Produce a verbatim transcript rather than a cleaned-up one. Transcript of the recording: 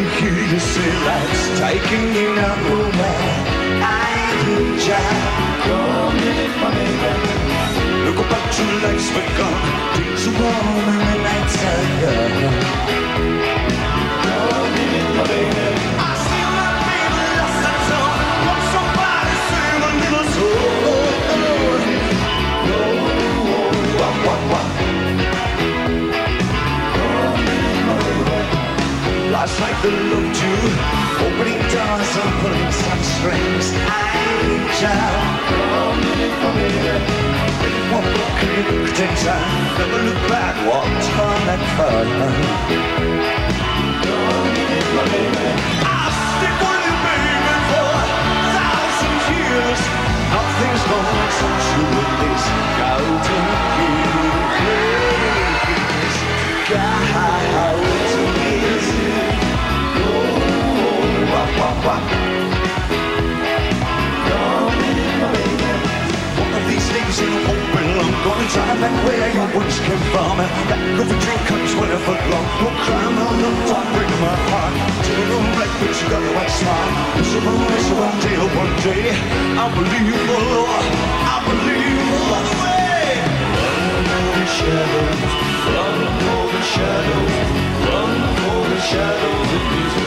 hear you say life's taking you nowhere. I need ya. Come in, my baby. Look up at your legs begun. Days are warm and the nights are young. Come in, my baby. I see my baby lost and torn. Want somebody save a little soul. Oh, what, what, what? Come in, my baby. Life's like the love to opening doors and pulling some strings. I need ya. Come in, my baby. One look and you looked in time. Never look back, walked on that far. Come in, my baby. I'll stick with you, baby, for a thousand years. Nothing's gonna touch you with this golden kiss. Golden kiss. Oh, wah, wah, wah. Come in, my baby. One of these days in open, I'm gonna drive back where you once came from. Back of a drink and twenty foot long. No crime, no love, don't break my heart. Till the right, but you gotta act smart. It's a race one day, one day. I believe, oh, I believe all the way. Run for the shadows, run for the shadows, run for the shadows.